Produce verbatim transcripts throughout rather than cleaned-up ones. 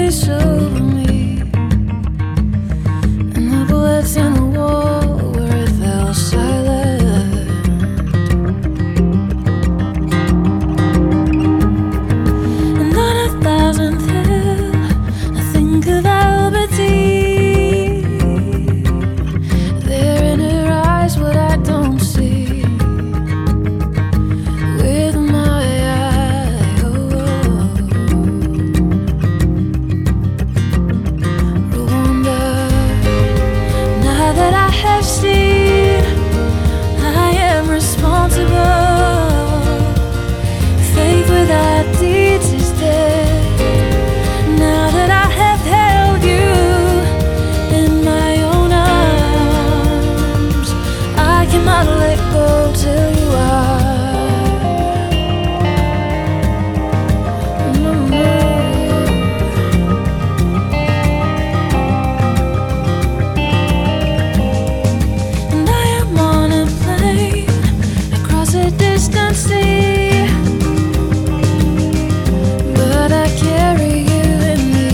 peace over me, and the bullets in the wall where it fell silent. And on a thousandth hill, I think of Albertine. There in her eyes, what I don't see. With my eye, oh, Rwanda. Now that I have seen, I am responsible. Faith without deeds is dead. Now that I have held you in my own arms, I cannot let go till you are. And I am on a plane across a distant sea, but I carry you in me.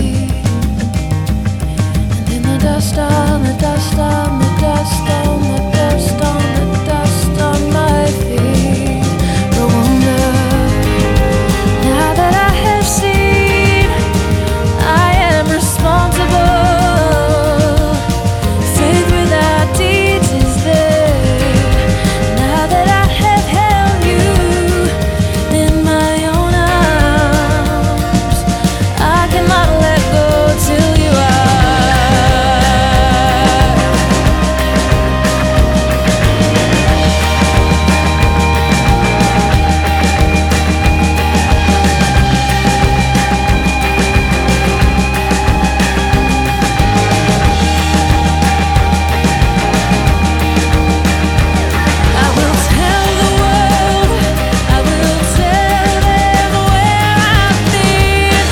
And in the dust on the dust on the dust on the dust on the dust on my feet, Rwanda. Now that I have seen, I am responsible. Faith without deeds is dead. Now that I have held you in my own arms, I cannot let go till you are. I will tell the world, I will tell them where I've been.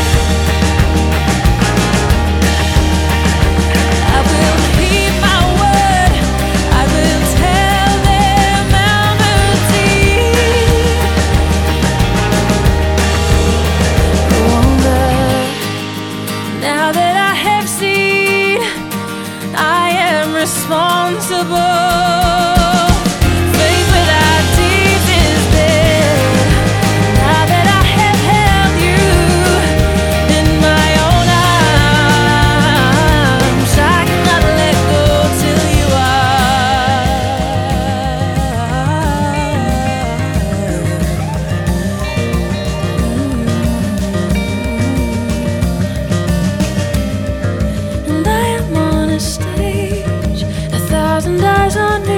I will keep my word, I will tell them Albertine. Rwanda. Now that I have seen, I am responsible. Faith without deeds is dead. Now that I have held you in my own arms, I cannot let go till you are. And I am on a stage, a thousand eyes on me.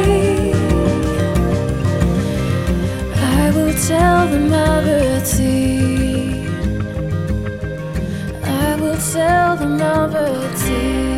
I will tell them Albertine. I will tell them Albertine.